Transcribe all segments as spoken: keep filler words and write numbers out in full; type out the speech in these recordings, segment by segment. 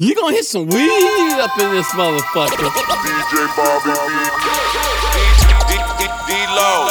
You gonna hit some weed up in this motherfucker. D J Bobby B. D-Lo.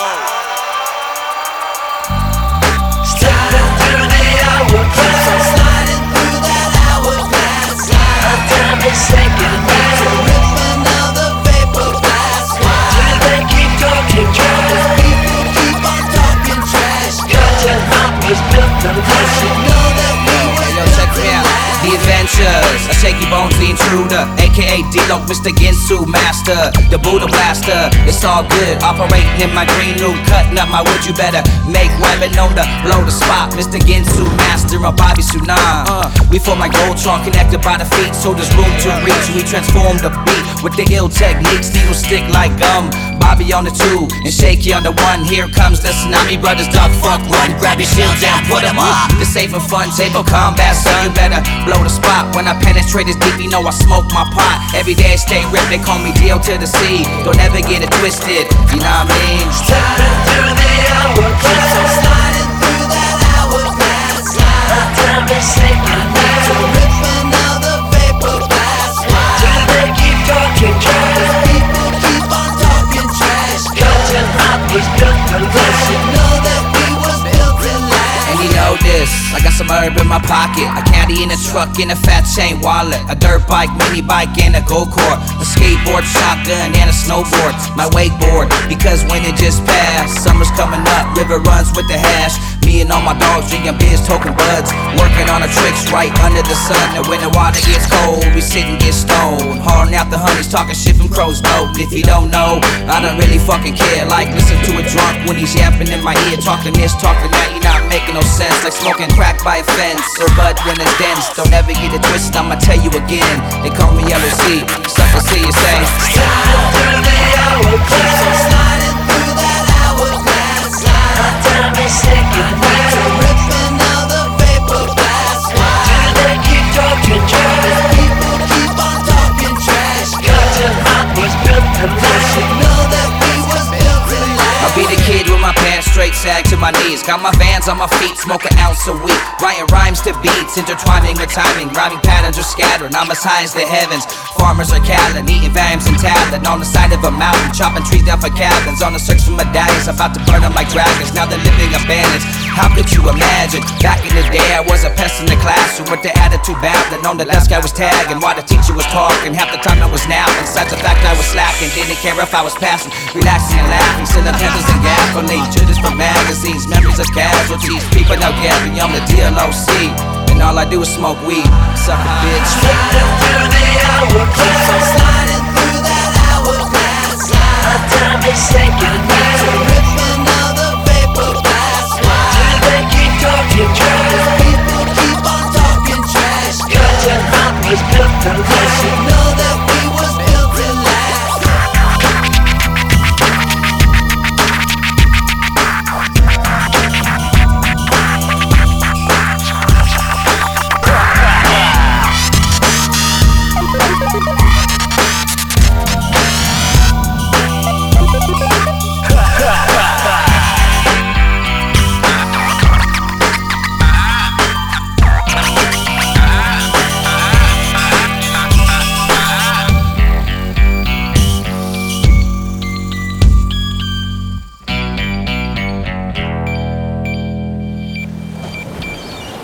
Sliding through the hourglass, sliding through that hourglass. Our time is sinking fast. Ripping out the vapor glass. Till they keep talking trash. People keep on talking trash. Cutting hot was built to last. You know that we were Yo, check me out. The Adventures, a shaky bones, the intruder, aka D-Lo, Mister Ginsu Master, the Buddha Blaster. It's all good, operating in my green room, cutting up my wood. You better make weapon known to blow the spot. Mister Ginsu Master, I'm Bobby Sunan. Uh, we form like Voltron, connected by the feet, so there's room to reach. We transform the beat with the ill techniques. Needle stick like gum. Bobby on the two and Shaky on the one. Here comes the Tsunami Brothers, dog fuck run. Grab your shield down, put 'em up. The safe and fun table combat, so you better blow the spot. When I penetrate this deep, you know I smoke my pot. Every day I stay ripped, they call me D O to the C. Don't ever get it twisted, you know what I mean? sliding through the hourglass, sliding through that hourglass. Our time is sinking fast. Ripping out the vapor glass. Till they keep talking trash. People keep on talking trash. Cutting hot was built to last. You know that we was built to last. And you know this, I got some herb in my pocket, a caddy in a truck, in a fat chain wallet, a dirt bike, mini bike, and a go-kart, a skateboard, shotgun, and a snowboard, my wakeboard, because when it just passed, summer's coming up, river runs with the hash, me and all my dogs drinking beers, toking buds, working on the tricks right under the sun, and when the water gets cold, we sit and get stoned, hauling out the honeys, talking shit from Crow's Note. If you don't know, I don't really fucking care, like listen to a drunk when he's yapping in my ear, talking this, talking that, you're not making no sense, like smoking crack by a fence, or bud when it's dense. Don't ever get it twisted, I'ma tell you again. They call me L O C, sucker see you say. Sliding through the hourglass, sliding through that hourglass. Our time is sinking fast. Ripping out the vapor glass. Till they keep talking trash. People keep on talking trash. Cutting hot was built to last. You know that we was built to last. I'll be the kid with my pants straight, sag to my knees. Got my Vans on my feet, smoke an ounce a week. Writing rhymes to beats, intertwining with timing. Rhyming patterns are scattered, I'm as high as the heavens. Farmers are calling, eating vams and talent. On the side of a mountain, chopping trees down for cabins. On the search for medallions, about to burn them like dragons. Now they're living abandoned. How could you imagine? Back in the day, I was a pest in the classroom with the attitude bad. That on the desk I was tagging while the teacher was talking. Half the time I was napping, such the fact I was slacking. Didn't care if I was passing, relaxing and laughing. Still attendance and gas on these shooters from magazines. Memories of casualties, people now gathering on the D L O C. And all I do is smoke weed, sucker bitch. Sliding through the hourglass, sliding through that hourglass. Our time is sinking fast. Ripping out the vapor glass. Till they keep talking trash. People keep on talking trash. Cutting hot was built to last.